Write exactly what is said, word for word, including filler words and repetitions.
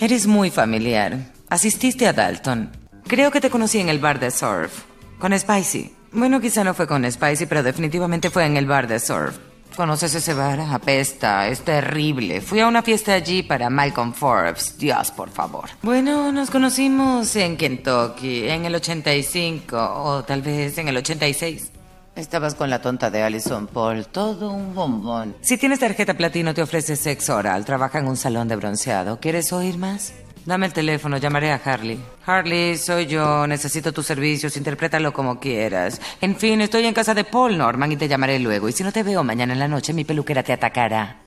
Eres muy familiar. Asististe a Dalton. Creo que te conocí en el bar de surf. Con Spicy. Bueno, quizá no fue con Spicy, pero definitivamente fue en el bar de surf. ¿Conoces ese bar? Apesta, es terrible. Fui a una fiesta allí para Malcolm Forbes. Dios, por favor. Bueno, nos conocimos en Kentucky, en el ochenta y cinco, o tal vez en el ochenta y seis. Estabas con la tonta de Alison Paul, todo un bombón. Si tienes tarjeta platino te ofrece sexo oral, trabaja en un salón de bronceado. ¿Quieres oír más? Dame el teléfono, llamaré a Harley. Harley, soy yo, necesito tus servicios, interprétalo como quieras. En fin, estoy en casa de Paul Norman y te llamaré luego. Y si no te veo mañana en la noche, mi peluquera te atacará.